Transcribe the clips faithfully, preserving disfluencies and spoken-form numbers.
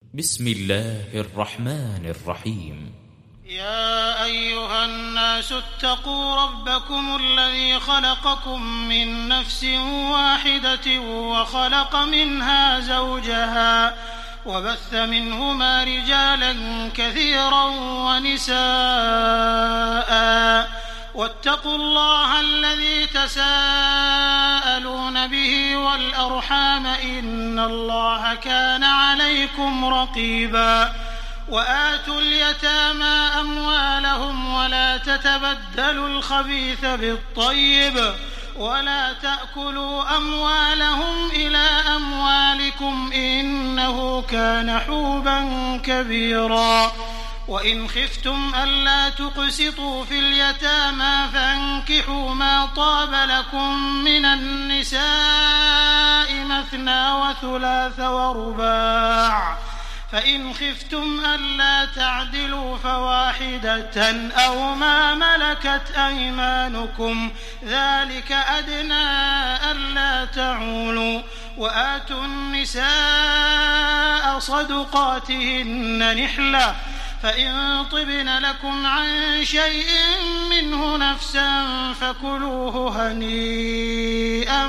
بسم الله الرحمن الرحيم. يا أيها الناس اتقوا ربكم الذي خلقكم من نفس واحدة وخلق منها زوجها وبث منهما رجالا كثيرا ونساء، واتقوا الله الذي تساءلون به والأرحام إن الله كان عليكم رقيبا. وآتوا اليتامى أموالهم ولا تتبدلوا الخبيث بالطيب ولا تأكلوا أموالهم إلى أموالكم إنه كان حوبا كبيرا. وإن خفتم ألا تقسطوا في اليتامى فانكحوا ما طاب لكم من النساء مثنى وثلاث ورباع، فإن خفتم ألا تعدلوا فواحدة أو ما ملكت أيمانكم ذلك أدنى ألا تعولوا. وآتوا النساء صدقاتهن نحلة، فإن طبن لكم عن شيء منه نفسا فكلوه هنيئا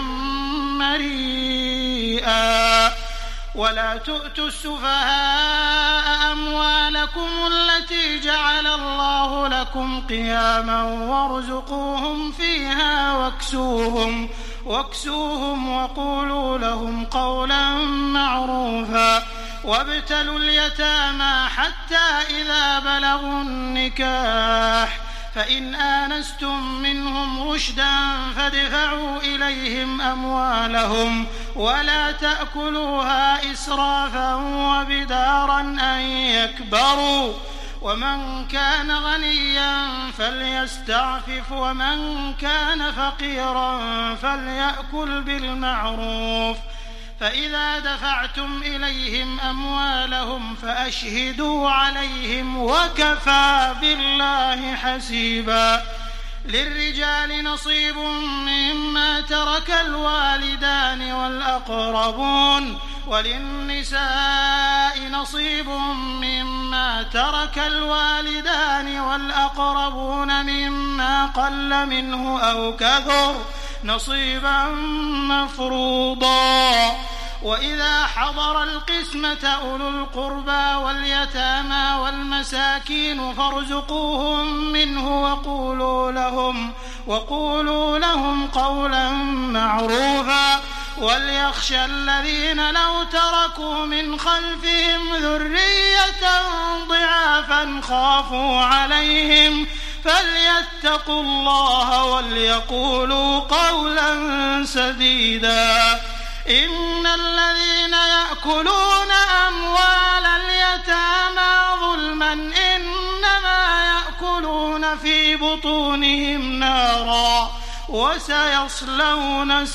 مريئا. ولا تؤتوا السفهاء أموالكم التي جعل الله لكم قياما وارزقوهم فيها واكسوهم, واكسوهم وقولوا لهم قولا معروفا. وابتلوا اليتامى حتى إذا بلغوا النكاح، فإن آنستم منهم رشدا فادفعوا إليهم أموالهم ولا تأكلوها إسرافا وبدارا أن يكبروا. ومن كان غنيا فليستعفف ومن كان فقيرا فليأكل بالمعروف. فإذا دفعتم إليهم أموالهم فأشهدوا عليهم وكفى بالله حسيبا. للرجال نصيب مما ترك الوالدان والأقربون، وللنساء نصيب مما ترك الوالدان والأقربون مما قل منه أو كثر نصيبا مفروضا. وإذا حضر القسمة أولو القربى واليتامى والمساكين فارزقوهم منه وقولوا لهم, وقولوا لهم قولا معروفا. وليخشى الذين لو تركوا من خلفهم ذرية ضعافا خافوا عليهم فليتقوا الله وليقولوا قولا سديدا. إن الذين يأكلون أموال اليتامى ظلما إنما يأكلون في بطونهم نارا وسيصلون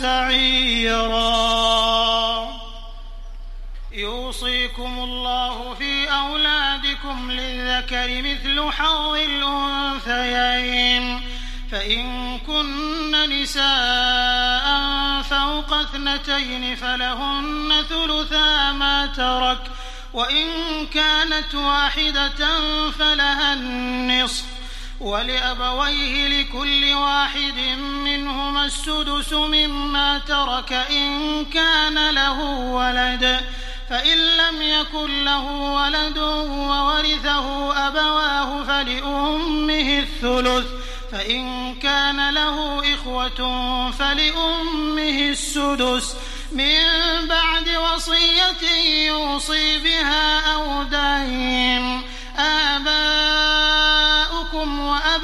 سعيرا. يوصيكم الله في أولادكم للذكر مثل حظ الأنثيين، فإن كن نساء فوق اثنتين فلهن ثلثا ما ترك، وإن كانت واحدة فلها النصف، ولأبويه لكل واحد منهما السدس مما ترك إن كان له ولد، فإن لم يكن له ولد وورثه أبواه فلأمه الثلث، فإن كان له إخوة فلأمه السدس من بعد وصية يوصي بها أو دين. آباؤكم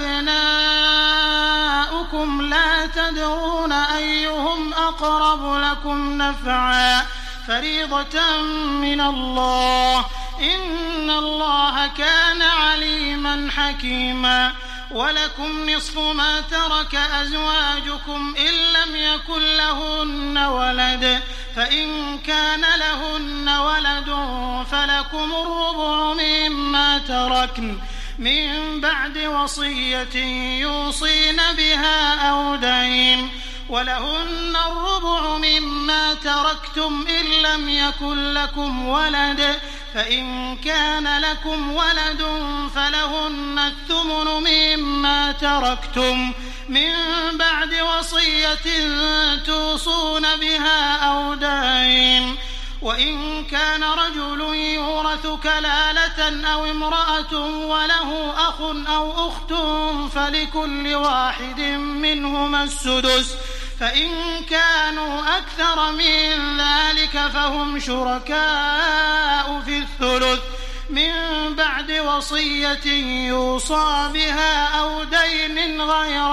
وأبناؤكم لا تدرون أيهم أقرب لكم نفعا فريضة من الله إن الله كان عليما حكيما. ولكم نصف ما ترك أزواجكم إن لم يكن لهن ولد، فإن كان لهن ولد فلكم الربع مما تركن من بعد وصية يوصين بها أو دين. ولهن الربع مما تركتم إن لم يكن لكم ولد، فإن كان لكم ولد فلهن الثمن مما تركتم من بعد وصية توصون بها أو دين. وإن كان رجل يورث كلالة أو امرأة وله أخ أو أخت فلكل واحد منهما السدس، فإن كانوا أكثر من ذلك فهم شركاء في الثلث من بعد وصية يوصى بها أو دين غير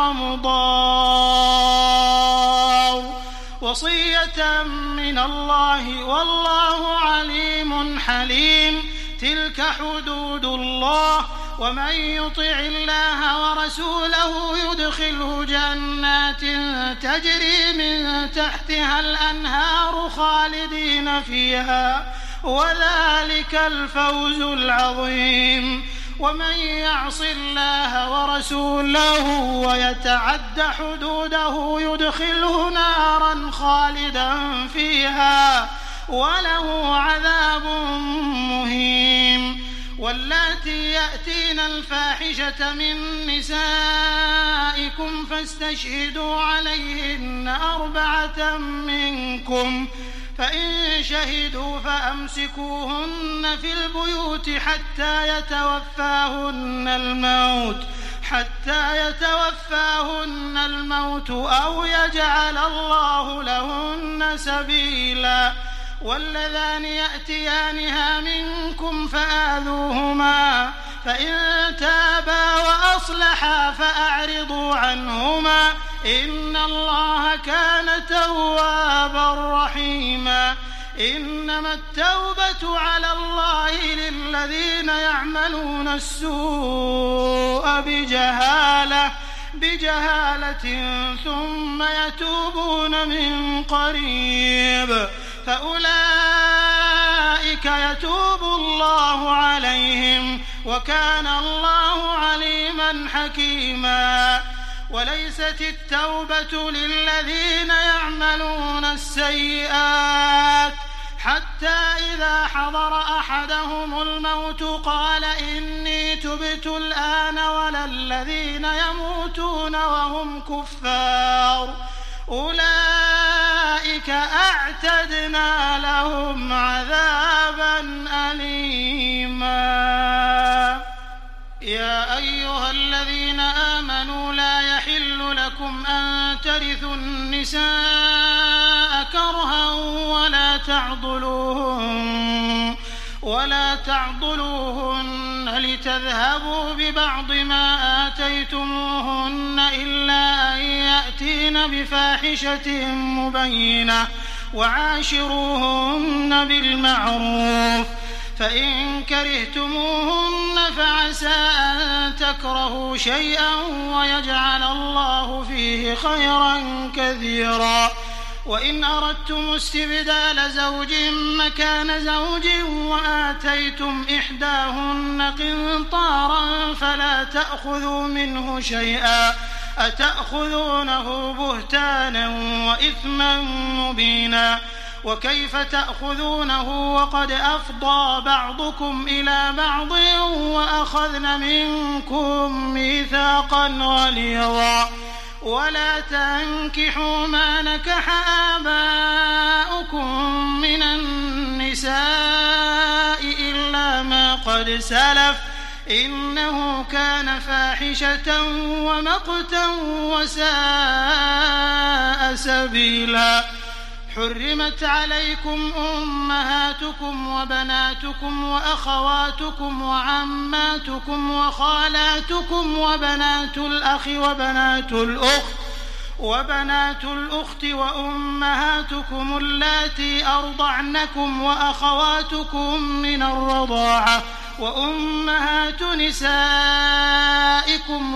مضار، وصية من الله والله عليم حليم. تلك حدود الله، ومن يطع الله ورسوله يدخله جنات تجري من تحتها الأنهار خالدين فيها، وذلك الفوز العظيم. ومن يعص الله ورسوله ويتعد حدوده يدخله نارا خالدا فيها وله عذاب مهين. واللاتي يأتين الفاحشة من نسائكم فاستشهدوا عليهن أربعة منكم، فإن شهدوا فأمسكوهن في البيوت حتى يتوفاهن الموت حتى يتوفاهن الموت أو يجعل الله لهن سبيلا. واللذان يأتيانها منكم فآذوهما، فإن تابا وأصلحا فأعرضوا عنهما، إن الله كان توابا رحيما. إنما التوبة على الله للذين يعملون السوء بجهالة بجهالة ثم يتوبون من قريب فأولئك يتوب الله عليهم، وكان الله عليما حكيما. وليست التوبة للذين يعملون السيئات حتى إذا حضر أحدهم الموت قال إني تبت الآن، ولا الذين يموتون وهم كفار أولئك أعتدنا لهم عذابا أليما. يا أيها الذين آمنوا لا يحل لكم أن ترثوا النساء كرها ولا تعضلوهن ولا تعضلوهن لتذهبوا ببعض ما آتيتموهن إلا أن يأتين بفاحشة مبينة، وعاشروهن بالمعروف. فإن كرهتموهن فعسى أن تكرهوا شيئا ويجعل الله فيه خيرا كثيرا. وإن أردتم استبدال زوج مكان زوج وآتيتم إحداهن قنطارا فلا تأخذوا منه شيئا، أتأخذونه بهتانا وإثما مبينا. وكيف تأخذونه وقد أفضى بعضكم إلى بعض وأخذن منكم ميثاقا غليظا. ولا تنكحوا ما نكح آباؤكم من النساء إلا ما قد سلف، إنه كان فاحشة ومقتا وساء سبيلا. حرمت عليكم أمهاتكم وبناتكم وأخواتكم وعماتكم وخالاتكم وبنات الأخ وبنات الأخت وبنات الأخت وأمهاتكم اللاتي أرضعنكم وأخواتكم من الرضاعة وأمهات نسائكم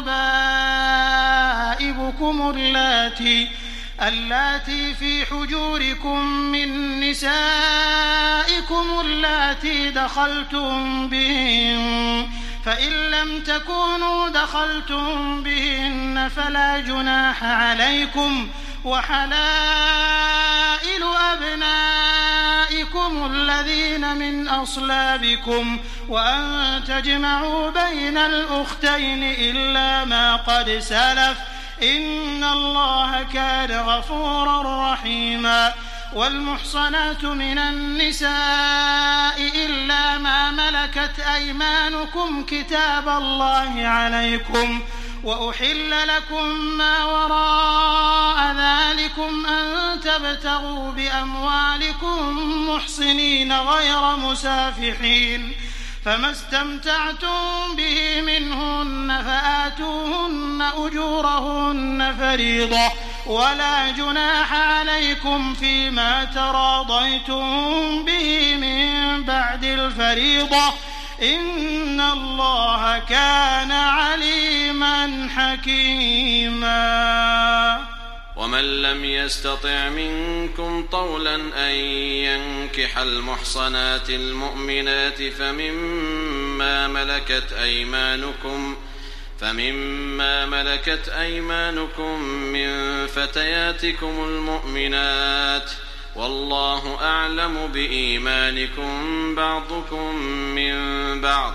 وربائبكم اللاتي اللاتي في حجوركم من نسائكم اللاتي دخلتم بهن، فإن لم تكونوا دخلتم بهن فلا جناح عليكم. وحلائل أبنائكم نسائكم الذين من أصلابكم وأن تجمعوا بين الأختين إلا ما قد سلف إن الله كان غفورا رحيما. والمحصنات من النساء إلا ما ملكت أيمانكم كتاب الله عليكم وأحل لكم ما وراء ذلكم أن تبتغوا بأموالكم محصنين غير مسافحين فما استمتعتم به منهن فآتوهن أجورهن فريضة ولا جناح عليكم فيما تراضيتم به من بعد الفريضة إن الله كان عليما حكيما. ومن لم يستطع منكم طولا أن ينكح المحصنات المؤمنات فمما ملكت أيمانكم فمما ملكت أيمانكم من فتياتكم المؤمنات والله أعلم بإيمانكم بعضكم من بعض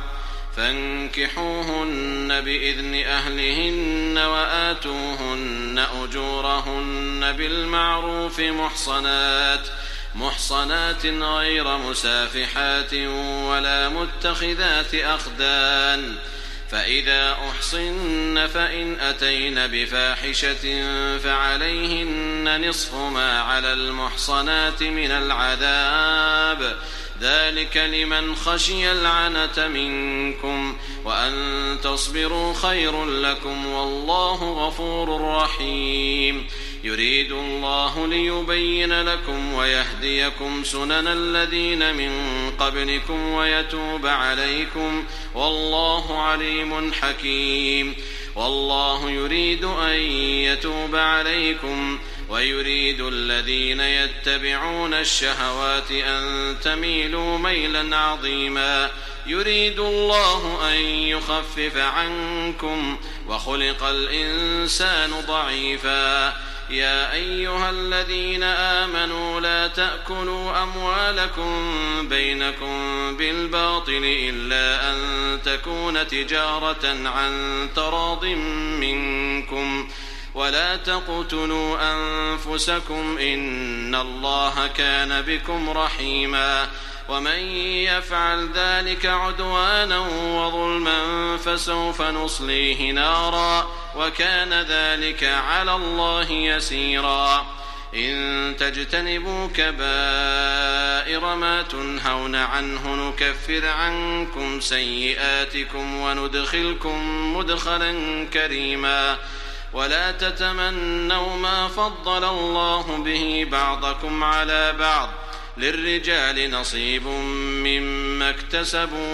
فانكحوهن بإذن أهلهن وآتوهن أجورهن بالمعروف محصنات محصنات غير مسافحات ولا متخذات أخدان فإذا أحصن فإن أتين بفاحشة فعليهن نصف ما على المحصنات من العذاب ذلك لمن خشي العنة منكم وأن تصبروا خير لكم والله غفور رحيم. يريد الله ليبين لكم ويهديكم سنن الذين من قبلكم ويتوب عليكم والله عليم حكيم. والله يريد أن يتوب عليكم ويريد الذين يتبعون الشهوات أن تميلوا ميلا عظيما. يريد الله أن يخفف عنكم وخلق الإنسان ضعيفا. يا أيها الذين آمنوا لا تأكلوا أموالكم بينكم بالباطل إلا أن تكون تجارة عن تراض منكم ولا تقتلوا أنفسكم إن الله كان بكم رحيما. ومن يفعل ذلك عدوانا وظلما فسوف نصليه نارا وكان ذلك على الله يسيرا. إن تجتنبوا كبائر ما تنهون عنه نكفر عنكم سيئاتكم وندخلكم مدخلا كريما. ولا تتمنوا ما فضل الله به بعضكم على بعض للرجال نصيب مما اكتسبوا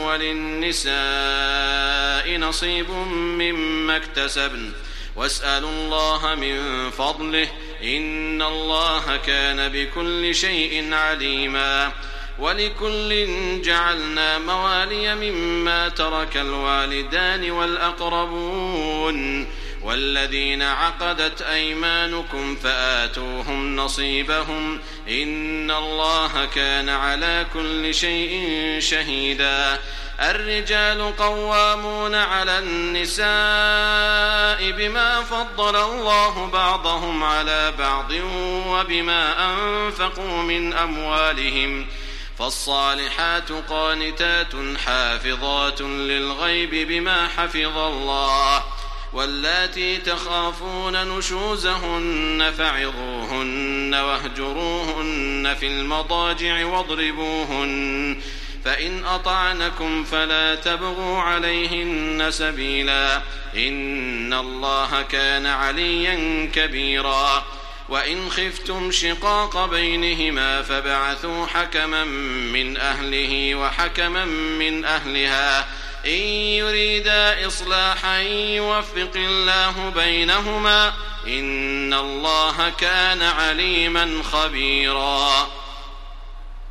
وللنساء نصيب مما اكتسبن واسألوا الله من فضله إن الله كان بكل شيء عليما. ولكل جعلنا موالي مما ترك الوالدان والأقربون والذين عقدت أيمانكم فآتوهم نصيبهم إن الله كان على كل شيء شهيدا. الرجال قوامون على النساء بما فضل الله بعضهم على بعض وبما أنفقوا من أموالهم فالصالحات قانتات حافظات للغيب بما حفظ الله. واللاتي تخافون نشوزهن فعظوهن واهجروهن في المضاجع واضربوهن فإن أطعنكم فلا تبغوا عليهن سبيلا إن الله كان عليا كبيرا. وإن خفتم شقاق بينهما فابعثوا حكما من أهله وحكما من أهلها إن يريدا إصلاحا يوفق الله بينهما إن الله كان عليما خبيرا.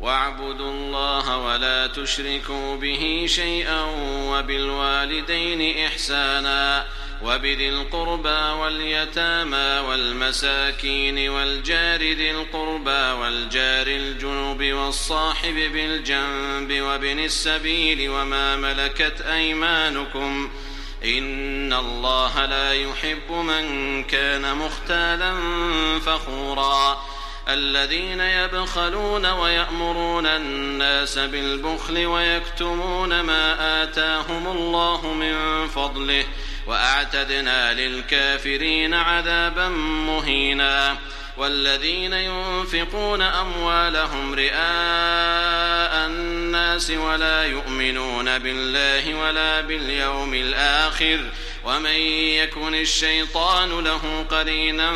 واعبدوا الله ولا تشركوا به شيئا وبالوالدين إحسانا وبذي القربى واليتامى والمساكين والجار ذي القربى والجار الجنب والصاحب بالجنب وابن السبيل وما ملكت أيمانكم إن الله لا يحب من كان مختالا فخورا الذين يبخلون ويأمرون الناس بالبخل ويكتمون ما آتاهم الله من فضله وأعتدنا للكافرين عذابا مهينا والذين ينفقون أموالهم رئاء الناس ولا يؤمنون بالله ولا باليوم الآخر ومن يكن الشيطان له قرينا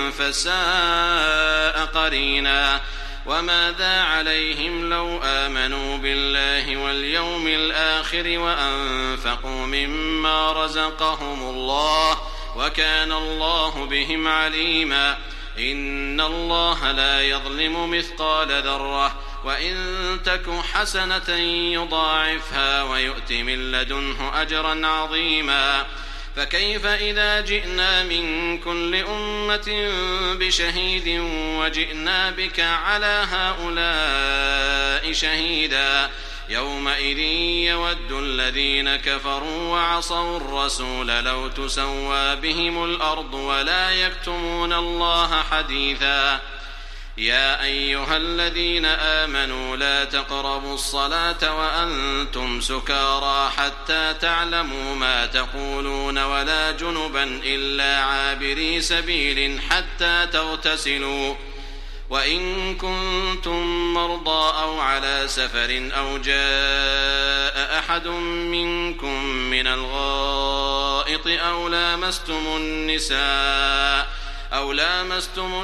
فساء قرينا وماذا عليهم لو آمنوا بالله واليوم الآخر وأنفقوا مما رزقهم الله وكان الله بهم عليما إن الله لا يظلم مثقال ذرة وإن تك حسنة يضاعفها ويؤت من لدنه أجرا عظيما فكيف إذا جئنا من كل أمة بشهيد وجئنا بك على هؤلاء شهيدا يومئذ يود الذين كفروا وعصوا الرسول لو تسوى بهم الأرض ولا يكتمون الله حديثا يا أيها الذين آمنوا لا تقربوا الصلاة وأنتم سكارى حتى تعلموا ما تقولون ولا جنبا إلا عابري سبيل حتى تغتسلوا وإن كنتم مرضى أو على سفر أو جاء أحد منكم من الغائط أو لامستم النساء أو لامستم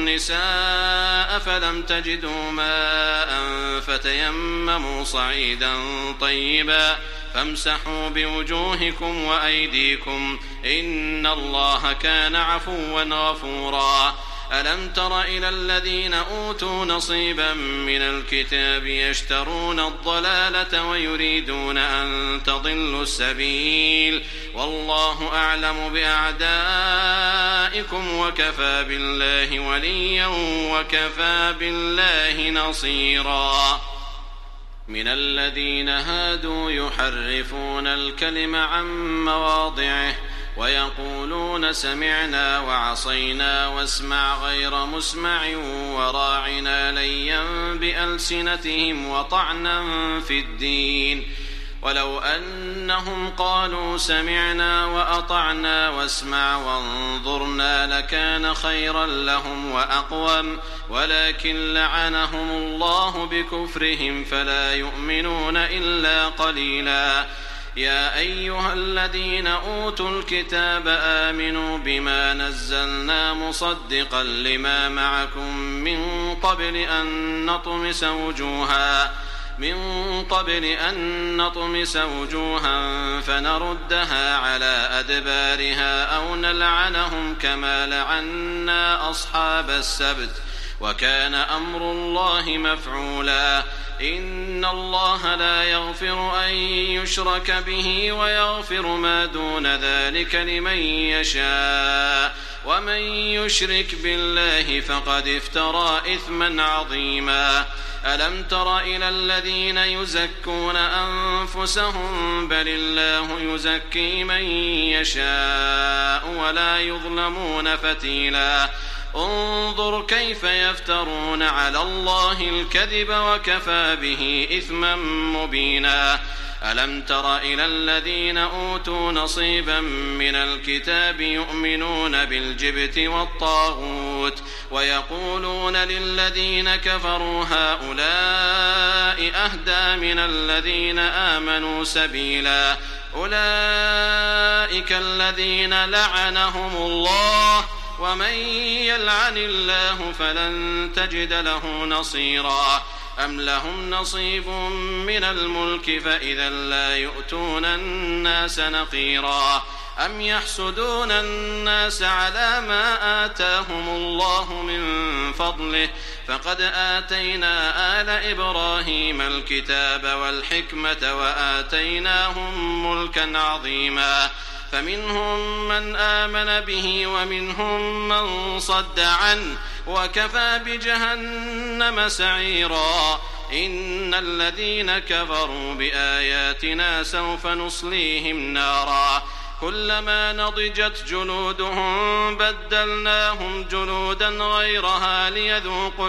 النساء فلم تجدوا ماء فتيمموا صعيدا طيبا فامسحوا بوجوهكم وأيديكم إن الله كان عفوا غفورا ألم تر إلى الذين أوتوا نصيبا من الكتاب يشترون الضلالة ويريدون أن تضلوا السبيل والله أعلم بأعدائكم وكفى بالله وليا وكفى بالله نصيرا من الذين هادوا يحرفون الكلم عن مواضعه ويقولون سمعنا وعصينا واسمع غير مسمع وراعنا ليا بألسنتهم وطعنا في الدين ولو أنهم قالوا سمعنا وأطعنا واسمع وانظرنا لكان خيرا لهم وأقوم ولكن لعنهم الله بكفرهم فلا يؤمنون إلا قليلا يا أيها الذين أوتوا الكتاب آمنوا بما نزلنا مصدقا لما معكم من قبل أن نطمس وجوها من قبل أن نطمس وجوها فنردها على أدبارها أو نلعنهم كما لعنا أصحاب السبت وكان أمر الله مفعولا إن الله لا يغفر أن يشرك به ويغفر ما دون ذلك لمن يشاء ومن يشرك بالله فقد افترى إثما عظيما ألم تر إلى الذين يزكون أنفسهم بل الله يزكي من يشاء ولا يظلمون فتيلا انظر كيف يفترون على الله الكذب وكفى به إثما مبينا ألم تر إلى الذين أوتوا نصيبا من الكتاب يؤمنون بالجبت والطاغوت ويقولون للذين كفروا هؤلاء أهدى من الذين آمنوا سبيلا أولئك الذين لعنهم الله ومن يلعن الله فلن تجد له نصيرا أم لهم نصيب من الملك فإذا لا يؤتون الناس نقيرا أم يحسدون الناس على ما آتاهم الله من فضله فقد آتينا آل إبراهيم الكتاب والحكمة وآتيناهم ملكا عظيما فمنهم من آمن به ومنهم من صد عنه وكفى بجهنم سعيرا إن الذين كفروا بآياتنا سوف نصليهم نارا كلما نضجت جلودهم بدلناهم جلودا غيرها ليذوقوا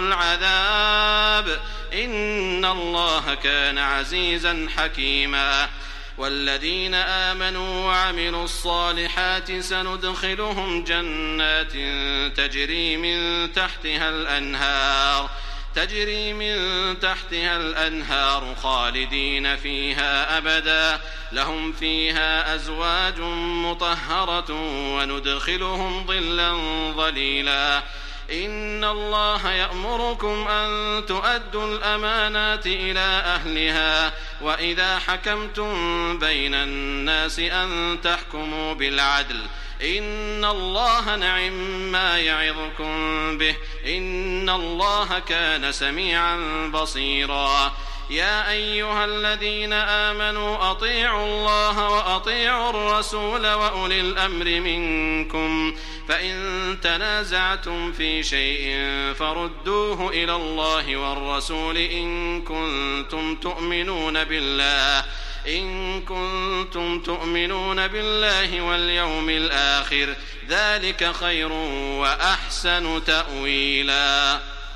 العذاب إن الله كان عزيزا حكيما والذين آمنوا وعملوا الصالحات سندخلهم جنات تجري من تحتها الأنهار تجري من تحتها الأنهار خالدين فيها أبدا لهم فيها أزواج مطهرة وندخلهم ظلا ظليلا إن الله يأمركم أن تؤدوا الأمانات إلى أهلها وإذا حكمتم بين الناس أن تحكموا بالعدل إن الله نعم ما يعظكم به إن الله كان سميعا بصيرا يا أيها الذين آمنوا أطيعوا الله وأطيعوا الرسول وأولي الأمر منكم فإن تنازعتم في شيء فردوه إلى الله والرسول إن كنتم تؤمنون بالله إن كنتم تؤمنون بالله واليوم الآخر ذلك خير وأحسن تأويلا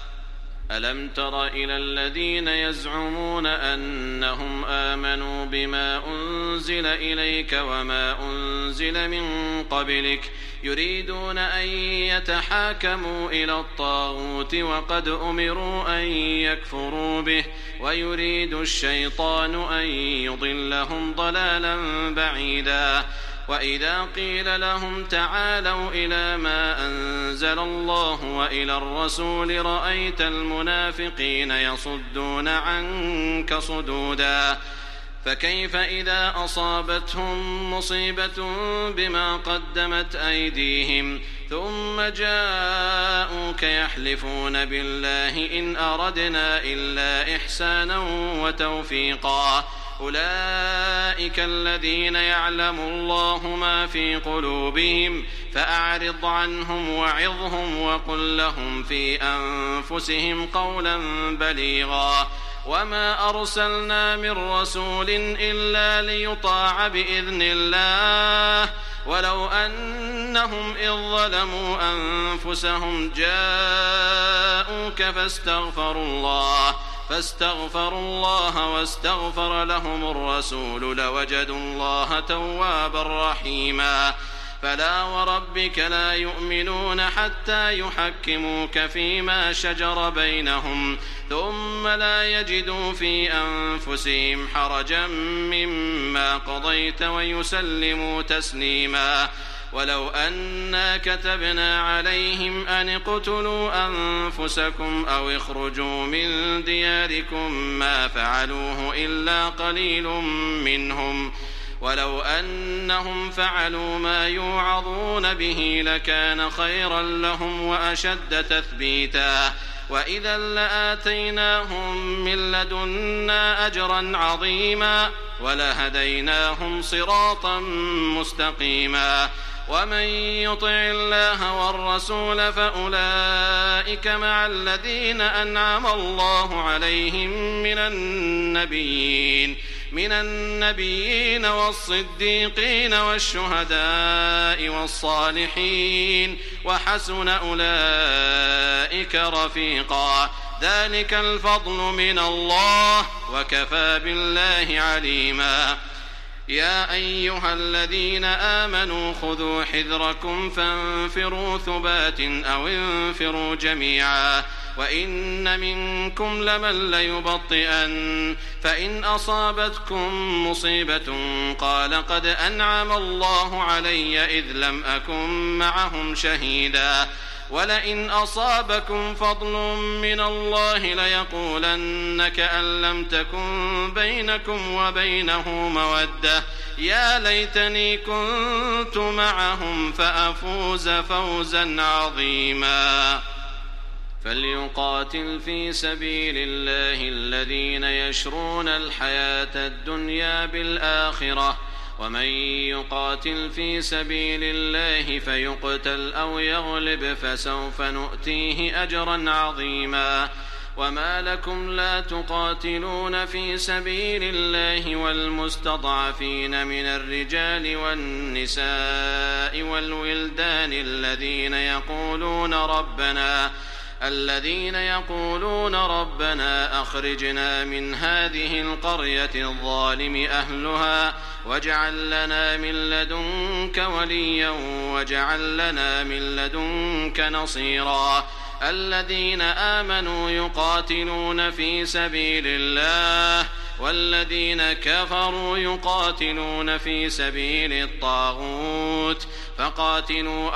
ألم تر إلى الذين يزعمون أنهم آمنوا بما أنزل إليك وما أنزل من قبلك يريدون أن يتحاكموا إلى الطاغوت وقد أمروا أن يكفروا به ويريد الشيطان أن يضلهم ضلالا بعيدا وإذا قيل لهم تعالوا إلى ما أنزل الله وإلى الرسول رأيت المنافقين يصدون عنك صدودا فكيف إذا أصابتهم مصيبة بما قدمت أيديهم ثم جاءوك يحلفون بالله إن أردنا إلا إحسانا وتوفيقا أولئك الذين يعلم الله ما في قلوبهم فأعرض عنهم وعظهم وقل لهم في أنفسهم قولا بليغا وما أرسلنا من رسول إلا ليطاع بإذن الله ولو أنهم إذ ظلموا أنفسهم جاءوك فاستغفروا الله فاستغفروا الله واستغفر لهم الرسول لوجدوا الله توابا رحيما فلا وربك لا يؤمنون حتى يحكموك فيما شجر بينهم ثم لا يجدوا في أنفسهم حرجا مما قضيت ويسلموا تسليما ولو أنا كتبنا عليهم أن اقتلوا أنفسكم أو اخرجوا من دياركم ما فعلوه إلا قليل منهم ولو أنهم فعلوا ما يوعظون به لكان خيرا لهم وأشد تثبيتا وإذا لآتيناهم من لدنا أجرا عظيما ولهديناهم صراطا مستقيما ومن يطع الله والرسول فأولئك مع الذين أنعم الله عليهم من النبيين من النبيين والصديقين والشهداء والصالحين وحسن أولئك رفيقا ذلك الفضل من الله وكفى بالله عليما يا أيها الذين آمنوا خذوا حذركم فانفروا ثبات أو انفروا جميعا وإن منكم لمن ليبطئن فإن أصابتكم مصيبة قال قد أنعم الله علي إذ لم أكن معهم شهيدا ولئن أصابكم فضل من الله ليقولن كأن لم تكن بينكم وبينه مودة يا ليتني كنت معهم فأفوز فوزا عظيما فليقاتل في سبيل الله الذين يشرون الحياة الدنيا بالآخرة ومن يقاتل في سبيل الله فيقتل أو يغلب فسوف نؤتيه أجرا عظيما وما لكم لا تقاتلون في سبيل الله والمستضعفين من الرجال والنساء والولدان الذين يقولون ربنا الذين يقولون ربنا أخرجنا من هذه القرية الظالم أهلها واجعل لنا من لدنك وليا واجعل لنا من لدنك نصيرا الذين آمنوا يقاتلون في سبيل الله والذين كفروا يقاتلون في سبيل الطاغوت فقاتلوا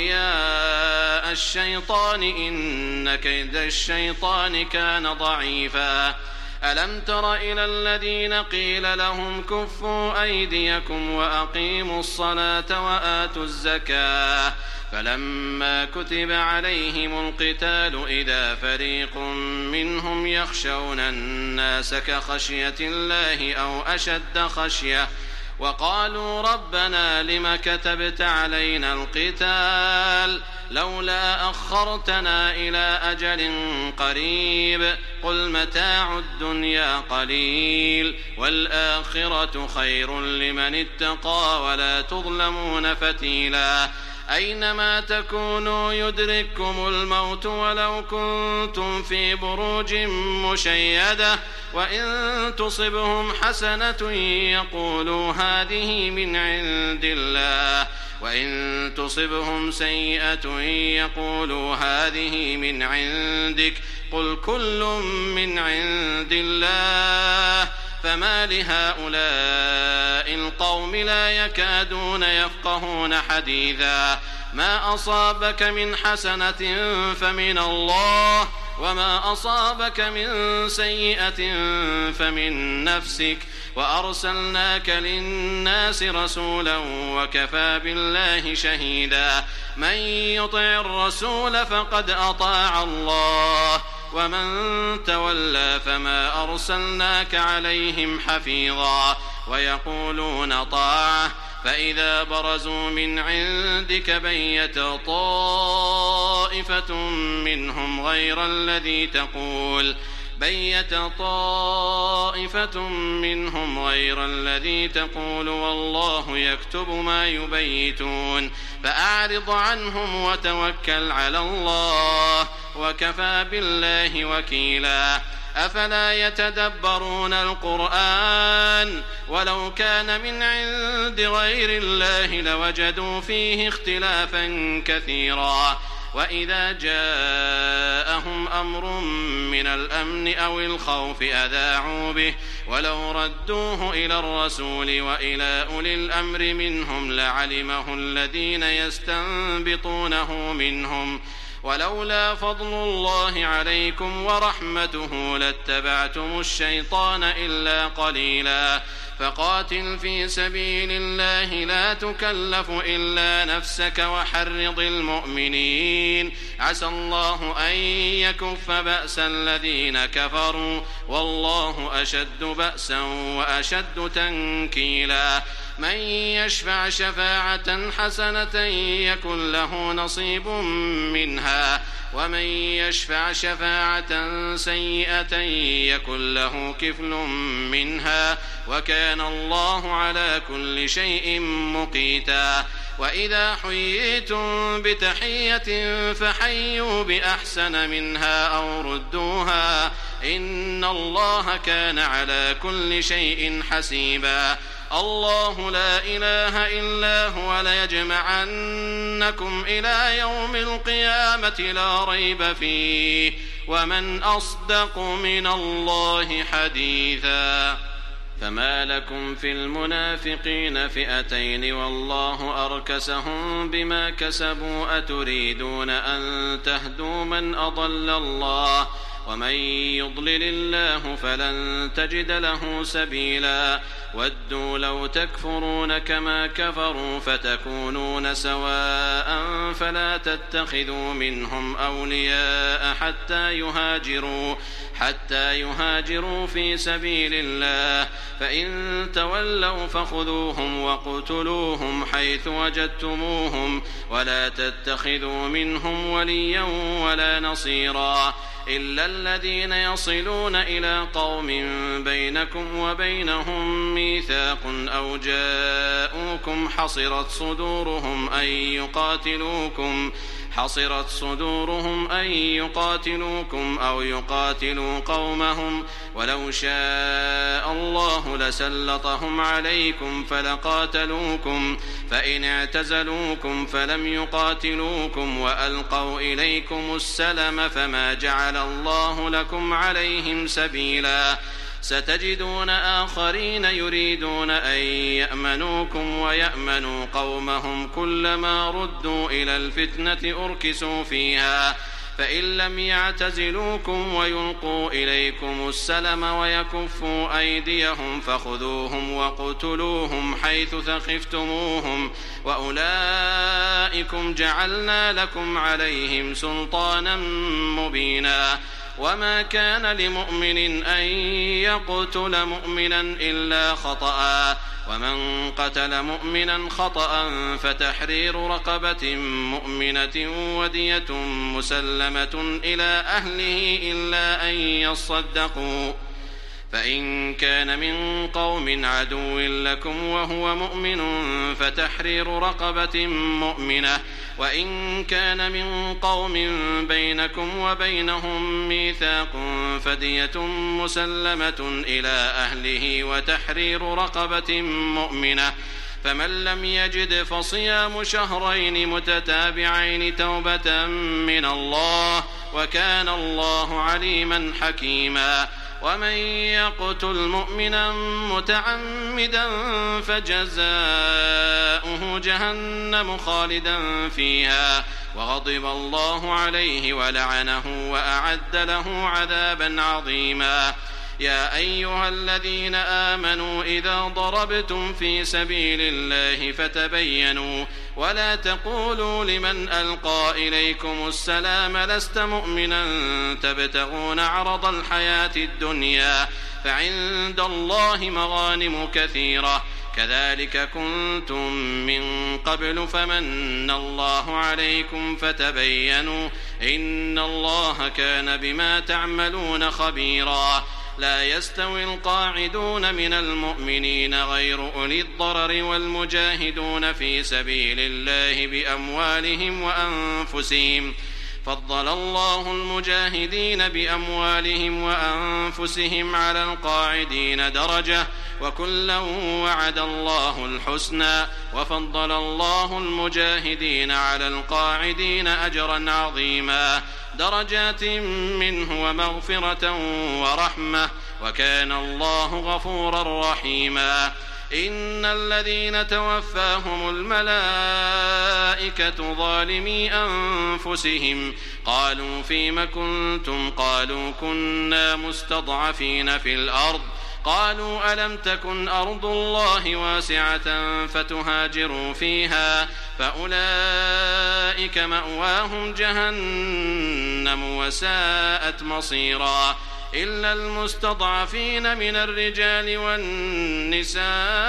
أولياء الشيطان إن كيد الشيطان كان ضعيفا ألم تر إلى الذين قيل لهم كفوا أيديكم وأقيموا الصلاة وآتوا الزكاة فلما كتب عليهم القتال إذا فريق منهم يخشون الناس كخشية الله أو أشد خشية وقالوا ربنا لم كتبت علينا القتال لولا أخرتنا إلى أجل قريب قل متاع الدنيا قليل والآخرة خير لمن اتقى ولا تظلمون فتيلا أينما تكونوا يدرككم الموت ولو كنتم في بروج مشيدة وإن تصبهم حسنة يقولوا هذه من عند الله وإن تصبهم سيئة يقولوا هذه من عندك قل كل من عند الله فما لهؤلاء القوم لا يكادون يفقهون حديثا ما أصابك من حسنة فمن الله وما أصابك من سيئة فمن نفسك وأرسلناك للناس رسولا وكفى بالله شهيدا من يطع الرسول فقد أطاع الله ومن تولى فما أرسلناك عليهم حفيظا ويقولون طاعة فإذا برزوا من عندك بيت طائفة منهم غير الذي تقول بيت طائفة منهم غير الذي تقول والله يكتب ما يبيتون فأعرض عنهم وتوكل على الله وكفى بالله وكيلا أفلا يتدبرون القرآن ولو كان من عند غير الله لوجدوا فيه اختلافا كثيرا وإذا جاءهم أمر من الأمن أو الخوف أذاعوا به ولو ردوه إلى الرسول وإلى أولي الأمر منهم لعلمه الذين يستنبطونه منهم ولولا فضل الله عليكم ورحمته لاتبعتم الشيطان إلا قليلا فقاتل في سبيل الله لا تكلف إلا نفسك وحرض المؤمنين عسى الله أن يكف بأس الذين كفروا والله أشد بأسا وأشد تنكيلا من يشفع شفاعة حسنة يكن له نصيب منها ومن يشفع شفاعة سيئة يكن له كفل منها وكان الله على كل شيء مقيتا وإذا حييتم بتحية فحيوا بأحسن منها أو ردوها إن الله كان على كل شيء حسيبا الله لا إله إلا هو ليجمعنكم إلى يوم القيامة لا ريب فيه ومن أصدق من الله حديثا فما لكم في المنافقين فئتين والله أركسهم بما كسبوا أتريدون أن تهدوا من أضل الله ومن يضلل الله فلن تجد له سبيلا ودوا لو تكفرون كما كفروا فتكونون سواء فلا تتخذوا منهم أولياء حتى يهاجروا حتى يهاجروا في سبيل الله فإن تولوا فخذوهم وقتلوهم حيث وجدتموهم ولا تتخذوا منهم وليا ولا نصيرا إلا الذين يصلون إلى قوم بينكم وبينهم ميثاق أو جاءوكم حصرت صدورهم أن يقاتلوكم حصرت صدورهم أن يقاتلوكم أو يقاتلوا قومهم ولو شاء الله لسلطهم عليكم فلقاتلوكم فإن اعتزلوكم فلم يقاتلوكم وألقوا إليكم السلم فما جعل الله لكم عليهم سبيلا ستجدون آخرين يريدون أن يأمنوكم ويأمنوا قومهم كلما ردوا إلى الفتنة أركسوا فيها فإن لم يعتزلوكم ويلقوا إليكم السلم ويكفوا أيديهم فخذوهم وقتلوهم حيث ثقفتموهم وأولئكم جعلنا لكم عليهم سلطانا مبينا وما كان لمؤمن أن يقتل مؤمنا إلا خطأ ومن قتل مؤمنا خطأ فتحرير رقبة مؤمنة ودية مسلمة إلى أهله إلا أن يصدقوا فإن كان من قوم عدو لكم وهو مؤمن فتحرير رقبة مؤمنة وإن كان من قوم بينكم وبينهم ميثاق فدية مسلمة إلى أهله وتحرير رقبة مؤمنة فمن لم يجد فصيام شهرين متتابعين توبة من الله وكان الله عليما حكيما ومن يقتل مؤمنا متعمدا فجزاؤه جهنم خالدا فيها وغضب الله عليه ولعنه وأعد له عذابا عظيما يا أيها الذين آمنوا إذا ضربتم في سبيل الله فتبينوا ولا تقولوا لمن ألقى إليكم السلام لست مؤمنا تبتغون عرض الحياة الدنيا فعند الله مغانم كثيرة كذلك كنتم من قبل فمن الله عليكم فتبينوا إن الله كان بما تعملون خبيرا لا يستوي القاعدون من المؤمنين غير أولي الضرر والمجاهدون في سبيل الله بأموالهم وأنفسهم فضل الله المجاهدين بأموالهم وأنفسهم على القاعدين درجة وكلا وعد الله الحسنى وفضل الله المجاهدين على القاعدين أجرا عظيما درجات منه ومغفرة ورحمة وكان الله غفورا رحيما إن الذين توفاهم الملائكة ظالمي أنفسهم قالوا فيم كنتم قالوا كنا مستضعفين في الأرض قالوا ألم تكن أرض الله واسعة فتهاجروا فيها فأولئك مأواهم جهنم وساءت مصيرا إلا المستضعفين من الرجال والنساء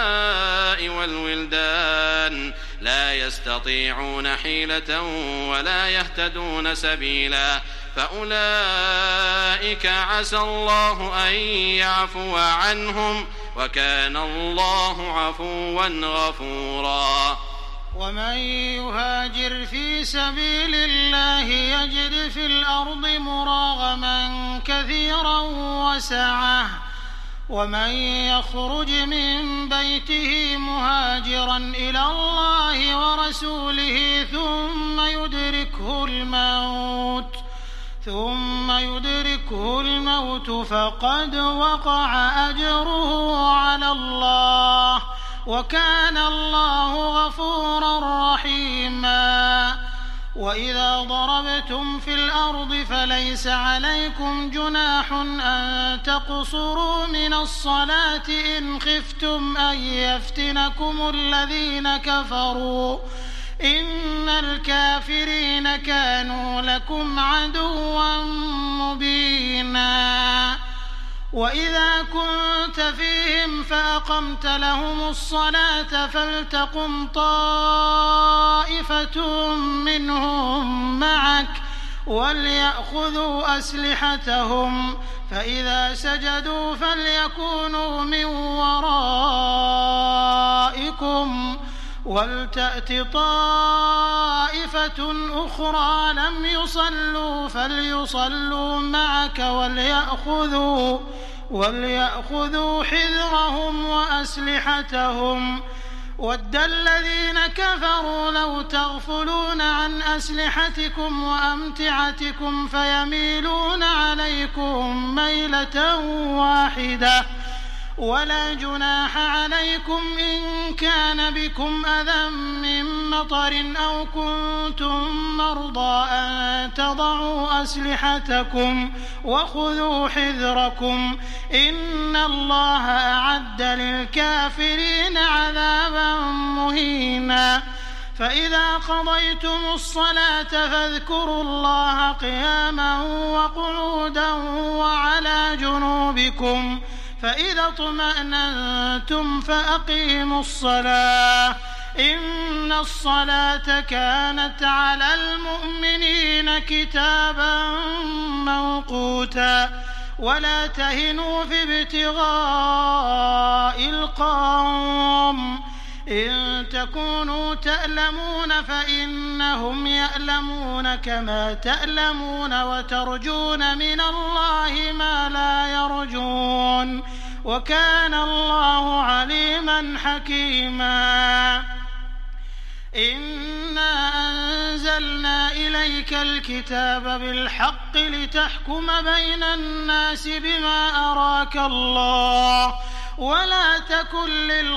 والولدان لا يستطيعون حيلة ولا يهتدون سبيلا فأولئك عسى الله أن يعفو عنهم وكان الله عفوا غفورا ومن يهاجر في سبيل الله يجد في الأرض مراغما كثيرا وسعة ومن يخرج من بيته مهاجرا إلى الله ورسوله ثم يدركه الموت ثم يدركه الموت فقد وقع أجره على الله وكان الله غفورا رحيما. وإذا ضربتم في الأرض فليس عليكم جناح أن تقصروا من الصلاة إن خفتم أن يفتنكم الذين كفروا إن الكافرين كانوا لكم عدوا مبينا. وإذا كنت فيهم فأقمت لهم الصلاة فلتقم طائفة منهم معك وليأخذوا أسلحتهم فإذا سجدوا فليكونوا من ورائكم ولتأت طائفة أخرى لم يصلوا فليصلوا معك وليأخذوا, وليأخذوا حذرهم وأسلحتهم. وَدَّ الَّذِينَ كَفَرُوا لَوْ تَغْفُلُونَ عَنْ أَسْلِحَتِكُمْ وَأَمْتِعَتِكُمْ فَيَمِيلُونَ عَلَيْكُمْ مَيْلَةً وَاحِدَةً ولا جناح عليكم إن كان بكم أذى من مطر أو كنتم مرضى أن تضعوا أسلحتكم وخذوا حذركم إن الله أعد للكافرين عذابا مهينا. فإذا قضيتم الصلاة فاذكروا الله قياما وقعودا وعلى جنوبكم فإذا اطمأننتم فأقيموا الصلاة إن الصلاة كانت على المؤمنين كتابا موقوتا. ولا تهنوا في ابتغاء القوم إن تكونوا تألمون فإنهم يألمون كما تألمون وترجون من الله ما لا يرجون وكان الله عليما حكيما. إنا أنزلنا إليك الكتاب بالحق لتحكم بين الناس بما أراك الله ولا تكن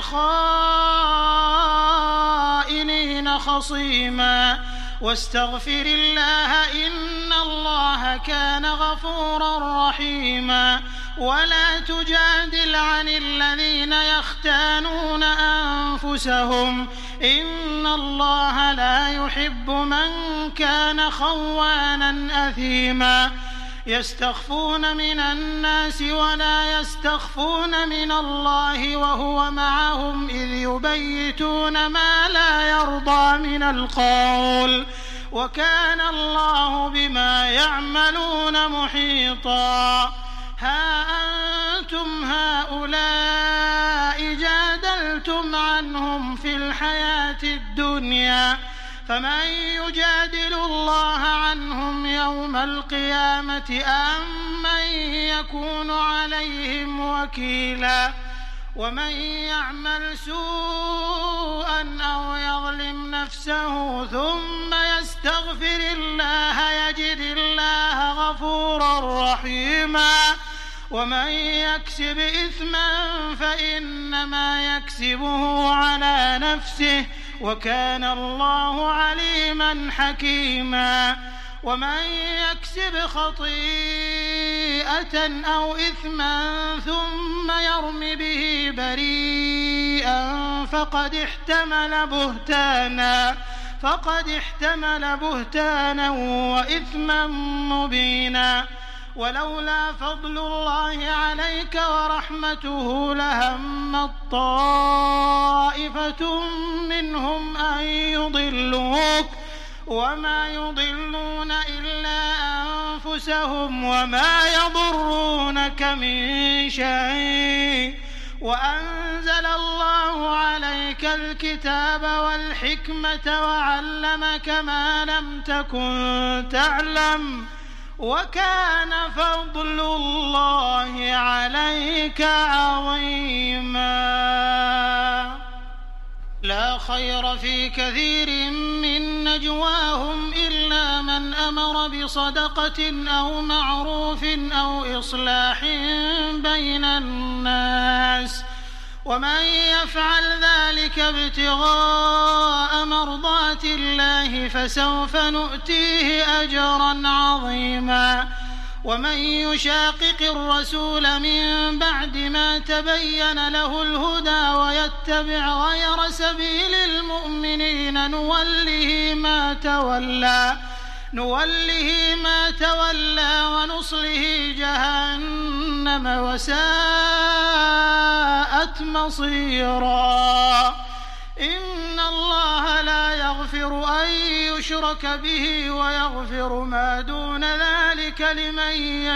للخائنين خصيما واستغفر الله إن الله كان غفورا رحيما. ولا تجادل عن الذين يختانون أنفسهم إن الله لا يحب من كان خوانا أثيما. يستخفون من الناس ولا يستخفون من الله وهو معهم إذ يبيتون ما لا يرضى من القول وكان الله بما يعملون محيطا. ها أنتم هؤلاء جادلتم عنهم في الحياة الدنيا فمن يجادل الله عنهم يوم القيامة أم من يكون عليهم وكيلا. ومن يعمل سوءا أو يظلم نفسه ثم يستغفر الله يجد الله غفورا رحيما. ومن يكسب إثما فإنما يكسبه على نفسه وكان الله عليما حكيما. ومن يكسب خطيئة أو إثما ثم يرم به بريئا فقد احتمل بهتانا فقد احتمل بهتانا وإثما مبينا. ولولا فضل الله عليك ورحمته لهمت طائفة منهم أن يضلوك وما يضلون إلا أنفسهم وما يضرونك من شيء. وأنزل الله عليك الكتاب والحكمة وعلمك ما لم تكن تعلم وكان فضل الله عليك عظيما. لا خير في كثير من نجواهم إلا من أمر بصدقة أو معروف أو إصلاح بين الناس ومن يفعل ذلك ابتغاء مرضات الله فسوف نؤتيه أجرا عظيما ومن يشاقق الرسول من بعد ما تبين له الهدى ويتبع غير سبيل المؤمنين نوله ما تولى نوله ما تولى ونصله جهنم وساءت مصيرا إن الله لا يغفر أن يشرك به ويغفر ما دون ذلك لمن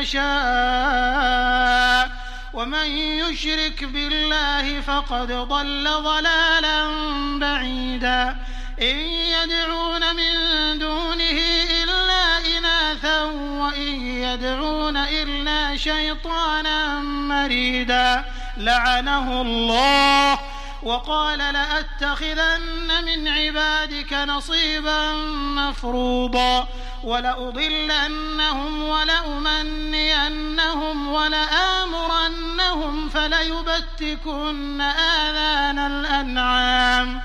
يشاء ومن يشرك بالله فقد ضل ضلالا بعيدا إن يدعون من دونه إلا إناثا وإن يدعون إلا شيطانا مريدا لعنه الله وقال لأتخذن من عبادك نصيبا مفروضا ولأضلنهم ولأمنينهم ولآمرنهم فليبتكن آذان الأنعام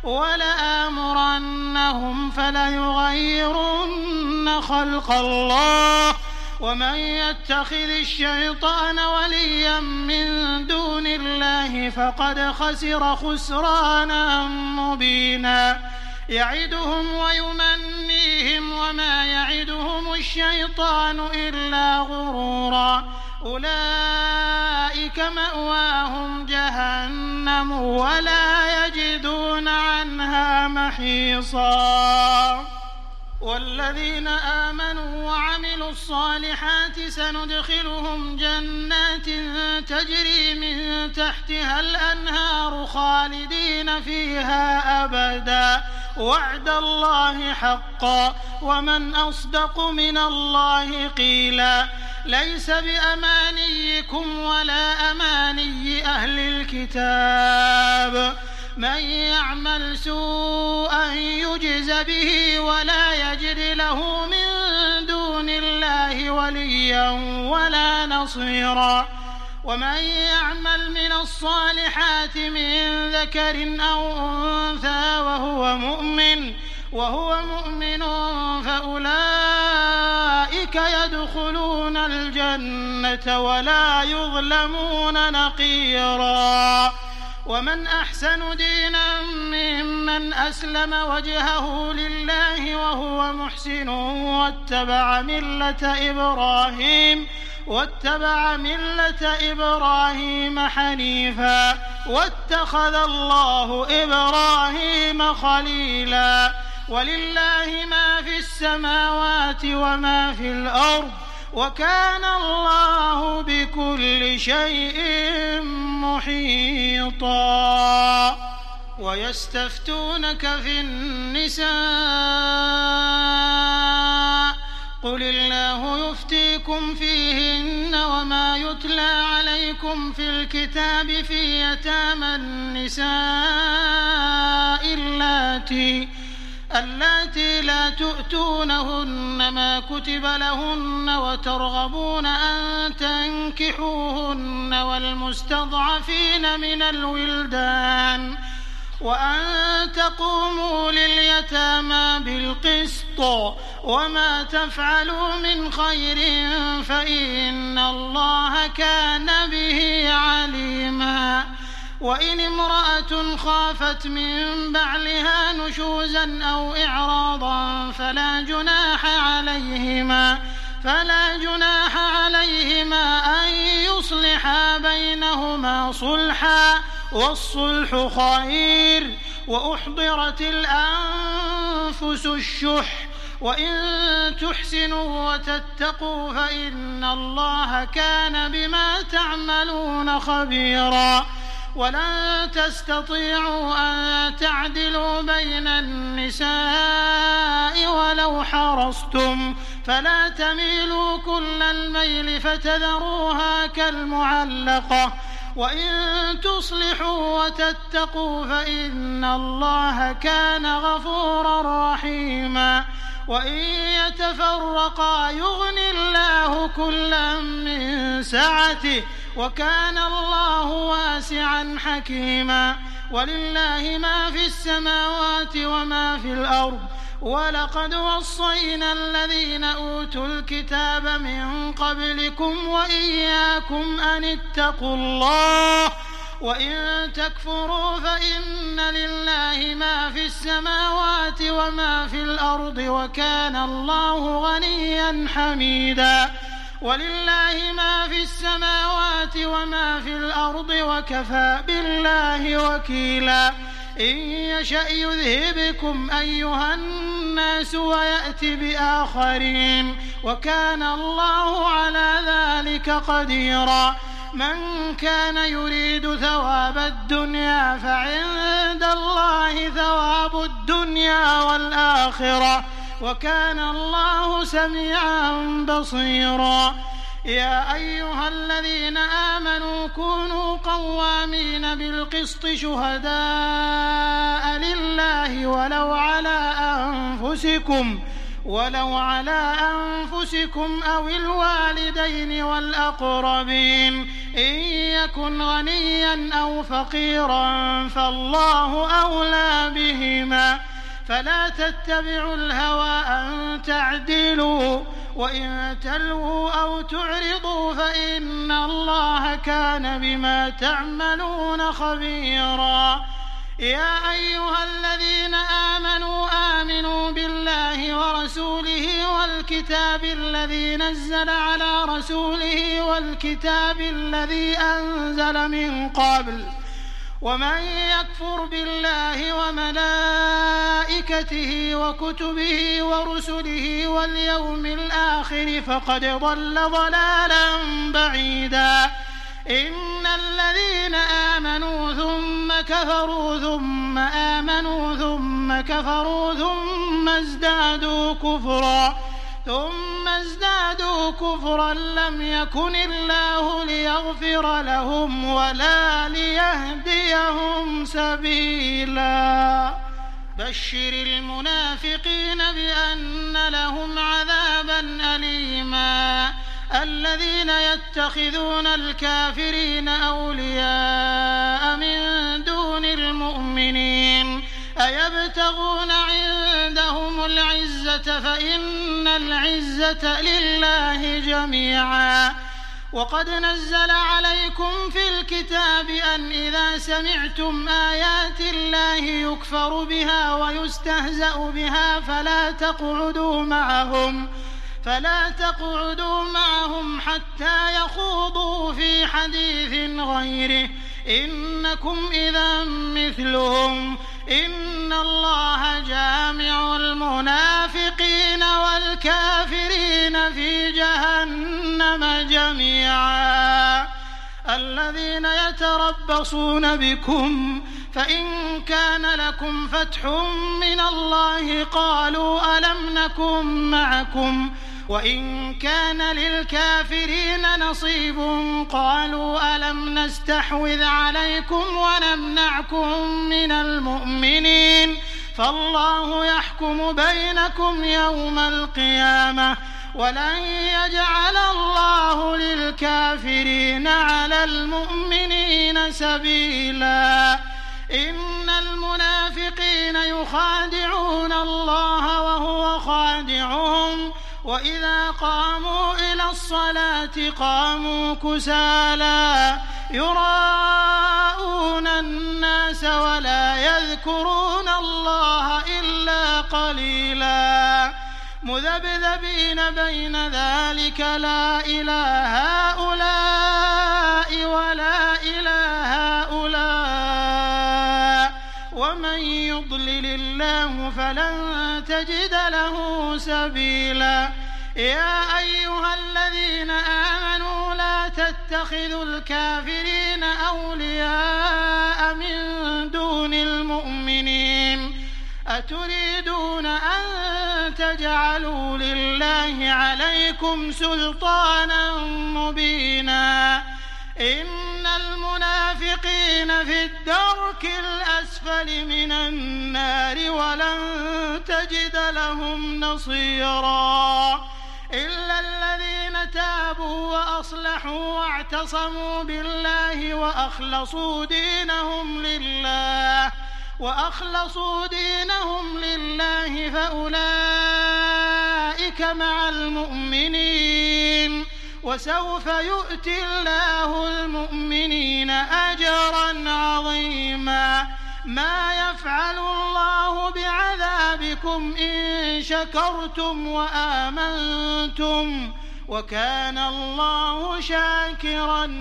ولآمرنهم فليغيرن خلق الله ومن يتخذ الشيطان وليا من دون الله فقد خسر خسرانا مبينا يعدهم ويمنيهم وما يعدهم الشيطان إلا غرورا أولئك مأواهم جهنم ولا يجدون عنها محيصا والذين آمنوا وعملوا الصالحات سندخلهم جنات تجري من تحتها الأنهار خالدين فيها أبدا وعد الله حقا ومن أصدق من الله قيلا ليس بأمانيكم ولا أماني أهل الكتاب من يعمل سوءا يجز به ولا يجد له من دون الله وليا ولا نصيرا ومن يعمل من الصالحات من ذكر أو أنثى وهو مؤمن وهو مؤمن فأولئك يدخلون الجنة ولا يظلمون نقيرا ومن أحسن دينا ممن أسلم وجهه لله وهو محسن واتبع ملة إبراهيم واتبع ملة إبراهيم حنيفا واتخذ الله إبراهيم خليلا ولله ما في السماوات وما في الأرض وكان الله بكل شيء محيطا ويستفتونك في النساء قل الله يفتيكم فيهن وما يتلى عليكم في الكتاب في يتامى النساء اللاتي اللاتي لا تؤتونهن ما كتب لهن وترغبون أن تنكحوهن والمستضعفين من الولدان وأن تقوموا لليتامى بالقسط وما تفعلوا من خير فإن الله كان به عليما وإن امرأة خافت من بعلها نشوزا أو إعراضا فلا جناح عليهما فلا جناح عليهما أن يصلحا بينهما صلحا والصلح خير وأحضرت الأنفس الشح وإن تحسنوا وتتقوا فإن الله كان بما تعملون خبيرا ولن تستطيعوا أن تعدلوا بين النساء ولو حرصتم فلا تميلوا كل الميل فتذروها كالمعلقة وإن تصلحوا وتتقوا فإن الله كان غفورا رحيما وإن يتفرقا يغن الله كلا من سعته وكان الله واسعا حكيما ولله ما في السماوات وما في الأرض ولقد وصينا الذين أوتوا الكتاب من قبلكم وإياكم أن اتقوا الله وإن تكفروا فإن لله ما في السماوات وما في الأرض وكان الله غنيا حميدا ولله ما في السماوات وما في الأرض وكفى بالله وكيلا إن يشأ يذهبكم أيها الناس ويأت بآخرين وكان الله على ذلك قديرا من كان يريد ثواب الدنيا فعند الله ثواب الدنيا والآخرة وكان الله سميعا بصيرا يا أيها الذين آمنوا كونوا قوامين بالقسط شهداء لله ولو على أنفسكم ولو على أنفسكم أو الوالدين والأقربين إن يكن غنيا أو فقيرا فالله أولى بهما فلا تتبعوا الهوى أن تعدلوا وإن تلووا أو تعرضوا فإن الله كان بما تعملون خبيرا يا أيها الذين آمنوا آمنوا بالله ورسوله والكتاب الذي نزل على رسوله والكتاب الذي أنزل من قبل ومن يكفر بالله وملائكته وكتبه ورسله واليوم الآخر فقد ضل ضلالا بعيدا إن الذين آمنوا ثم كفروا ثم آمنوا ثم كفروا ثم ازدادوا كفرا ثم ازدادوا كفرا لم يكن الله ليغفر لهم ولا ليهديهم سبيلا بشر المنافقين بأن لهم عذابا أليما الذين يتخذون الكافرين أولياء من دون المؤمنين أيبتغون عندهم العزة فإن العزة لله جميعا وقد نزل عليكم في الكتاب أن إذا سمعتم آيات الله يكفر بها ويستهزأ بها فلا تقعدوا معهم فلا تقعدوا معهم حتى يخوضوا في حديث غيره إنكم إذا مثلهم إن الله جامع المنافقين والكافرين في جهنم جميعا الذين يتربصون بكم فإن كان لكم فتح من الله قالوا ألم نكن معكم وإن كان للكافرين نصيب قالوا ألم نستحوذ عليكم ونمنعكم من المؤمنين فالله يحكم بينكم يوم القيامة ولن يجعل الله للكافرين على المؤمنين سبيلا إن المنافقين يخادعون الله وهو خادعهم وإذا قاموا إلى الصلاة قاموا كسالى يراءون الناس ولا يذكرون الله إلا قليلا مذبذبين بين ذلك لا إلى هؤلاء ولا إلى هؤلاء ومن يضلل الله فلن تجد له سبيلا يا أيها الذين آمنوا لا تتخذوا الكافرين أولياء من دون المؤمنين أتريدون أن تجعلوا لله عليكم سلطانا مبينا إن الم المنافقين في الدرك الأسفل من النار ولن تجد لهم نصيرا إلا الذين تابوا وأصلحوا واعتصموا بالله وأخلصوا دينهم لله وأخلصوا دينهم لله فأولئك مع المؤمنين وسوف يؤتي الله المؤمنين أجرا عظيما ما يفعل الله بعذابكم إن شكرتم وآمنتم وكان الله شاكرا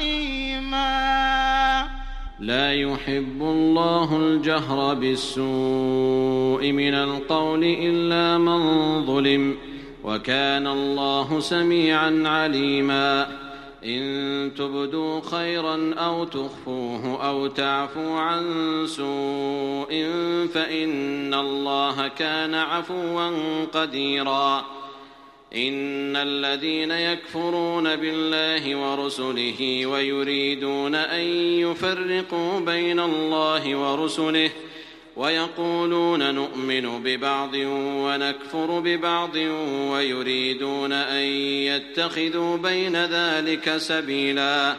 عليما لا يحب الله الجهر بالسوء من القول إلا من ظلم وكان الله سميعا عليما إن تبدوا خيرا أو تخفوه أو تعفوا عن سوء فإن الله كان عفوا قديرا إن الذين يكفرون بالله ورسله ويريدون أن يفرقوا بين الله ورسله ويقولون نؤمن ببعض ونكفر ببعض ويريدون أن يتخذوا بين ذلك سبيلا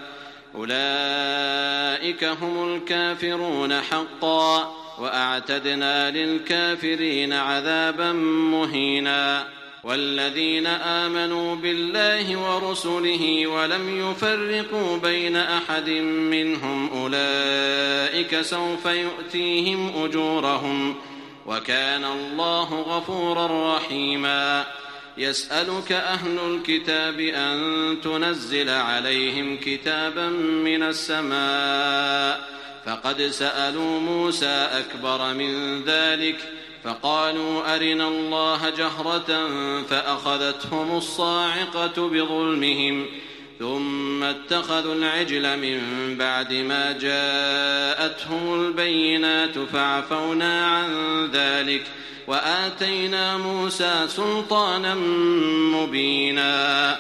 أولئك هم الكافرون حقا وأعتدنا للكافرين عذابا مهينا والذين آمنوا بالله ورسله ولم يفرقوا بين أحد منهم أولئك سوف يؤتيهم أجورهم وكان الله غفورا رحيما يسألك أهل الكتاب أن تنزل عليهم كتابا من السماء فقد سألوا موسى أكبر من ذلك فقالوا أرنا الله جهرة فأخذتهم الصاعقة بظلمهم ثم اتخذوا العجل من بعد ما جاءتهم البينات فعفونا عن ذلك وآتينا موسى سلطانا مبينا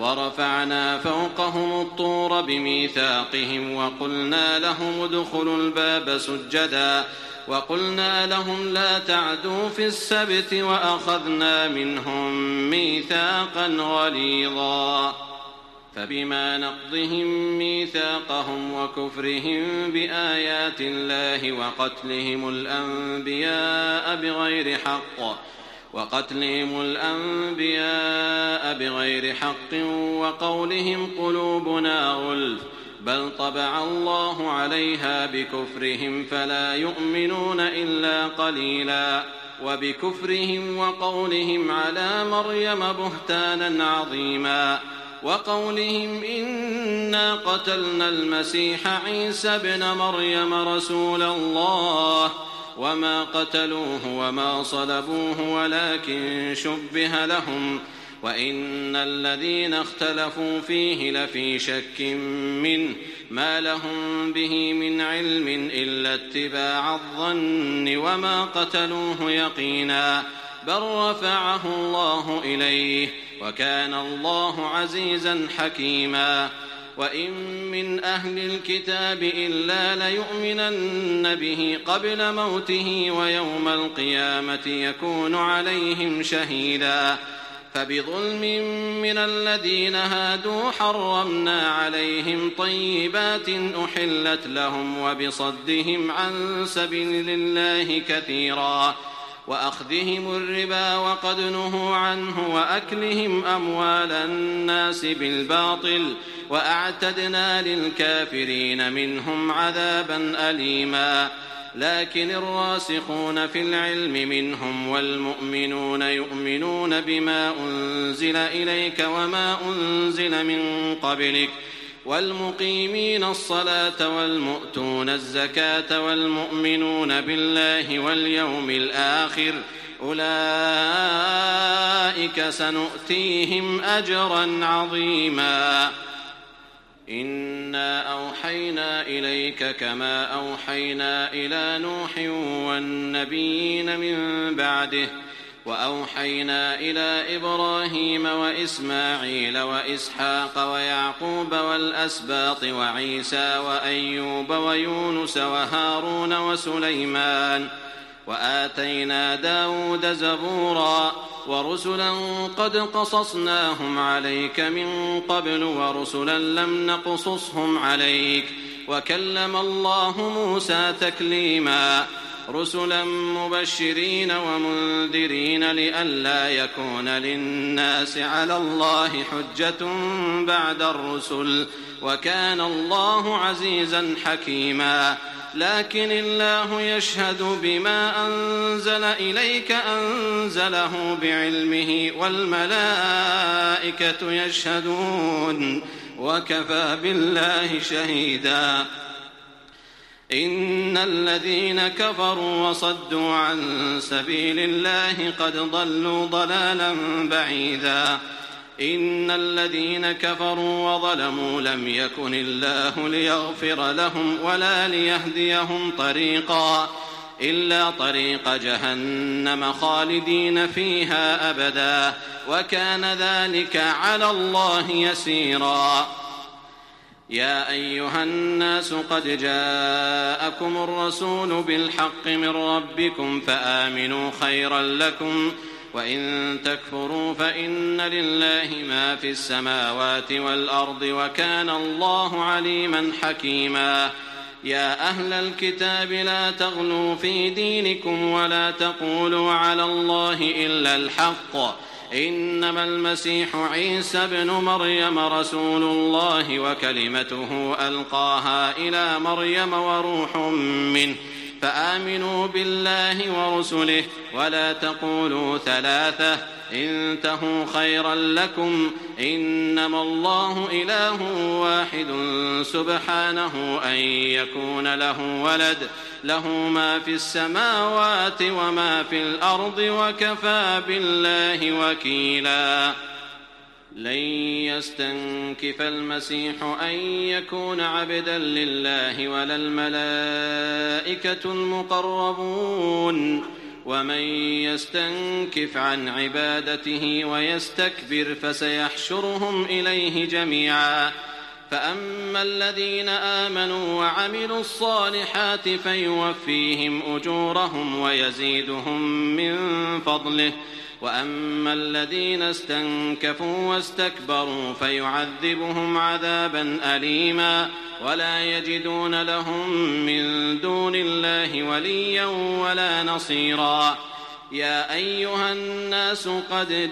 ورفعنا فوقهم الطور بميثاقهم وقلنا لهم ادخلوا الباب سجدا وقلنا لهم لا تعدوا في السبت وأخذنا منهم ميثاقا غليظا فبما نقضهم ميثاقهم وكفرهم بآيات الله وقتلهم الأنبياء بغير حق وقتلهم الأنبياء بغير حق وقولهم قلوبنا غلف بل طبع الله عليها بكفرهم فلا يؤمنون إلا قليلا وبكفرهم وقولهم على مريم بهتانا عظيما وقولهم إنا قتلنا المسيح عيسى ابن مريم رسول الله وما قتلوه وما صلبوه ولكن شبه لهم وإن الذين اختلفوا فيه لفي شك منه ما لهم به من علم إلا اتباع الظن وما قتلوه يقينا بل رفعه الله إليه وكان الله عزيزا حكيما وإن من أهل الكتاب إلا ليؤمنن به قبل موته ويوم القيامة يكون عليهم شهيدا فبظلم من الذين هادوا حرمنا عليهم طيبات أحلت لهم وبصدهم عن سبيل الله كثيرا وأخذهم الربا وقد نهوا عنه وأكلهم أموال الناس بالباطل وأعتدنا للكافرين منهم عذابا أليما لكن الراسخون في العلم منهم والمؤمنون يؤمنون بما أنزل إليك وما أنزل من قبلك والمقيمين الصلاة والمؤتون الزكاة والمؤمنون بالله واليوم الآخر أولئك سنؤتيهم أجرا عظيما إنا أوحينا إليك كما أوحينا إلى نوح والنبيين من بعده وأوحينا إلى إبراهيم وإسماعيل وإسحاق ويعقوب والأسباط وعيسى وأيوب ويونس وهارون وسليمان وآتينا داود زبورا ورسلا قد قصصناهم عليك من قبل ورسلا لم نقصصهم عليك وكلم الله موسى تكليما رسلا مبشرين ومنذرين لئلا يكون للناس على الله حجة بعد الرسل وكان الله عزيزا حكيما لكن الله يشهد بما أنزل إليك أنزله بعلمه والملائكة يشهدون وكفى بالله شهيدا إن الذين كفروا وصدوا عن سبيل الله قد ضلوا ضلالا بعيدا إن الذين كفروا وظلموا لم يكن الله ليغفر لهم ولا ليهديهم طريقا إلا طريق جهنم خالدين فيها أبدا وكان ذلك على الله يسيرا يا أيها الناس قد جاءكم الرسول بالحق من ربكم فآمنوا خيرا لكم وإن تكفروا فإن لله ما في السماوات والأرض وكان الله عليما حكيما يا أهل الكتاب لا تغلوا في دينكم ولا تقولوا على الله إلا الحق إنما المسيح عيسى ابن مريم رسول الله وكلمته ألقاها إلى مريم وروح منه فآمنوا بالله ورسله ولا تقولوا ثلاثة انتهوا خيرا لكم إنما الله إله واحد سبحانه أن يكون له ولد له ما في السماوات وما في الأرض وكفى بالله وكيلا لن يستنكف المسيح أن يكون عبدا لله ولا الملائكة المقربون ومن يستنكف عن عبادته ويستكبر فسيحشرهم إليه جميعا فأما الذين آمنوا وعملوا الصالحات فيوفيهم أجورهم ويزيدهم من فضله وأما الذين استنكفوا واستكبروا فيعذبهم عذابا أليما ولا يجدون لهم من دون الله وليا ولا نصيرا يا أيها الناس قد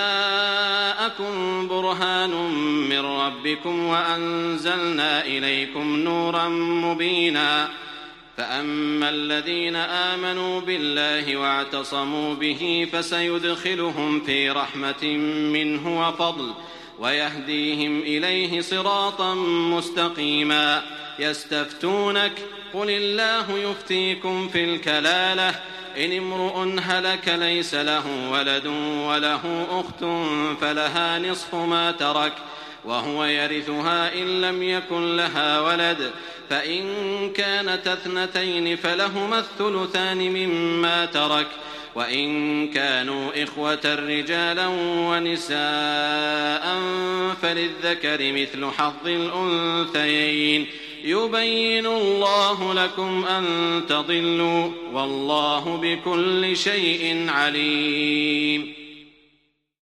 جاءكم برهان من ربكم وأنزلنا إليكم نورا مبينا فأما الذين آمنوا بالله واعتصموا به فسيدخلهم في رحمة منه وفضل ويهديهم إليه صراطا مستقيما يستفتونك قل الله يفتيكم في الكلالة إن امرؤ هلك ليس له ولد وله أخت فلها نصف ما ترك وهو يرثها إن لم يكن لها ولد فإن كانت اثنتين فلهما الثلثان مما ترك وإن كانوا إخوة رجالا ونساء فللذكر مثل حظ الأنثيين يبين الله لكم أن تضلوا والله بكل شيء عليم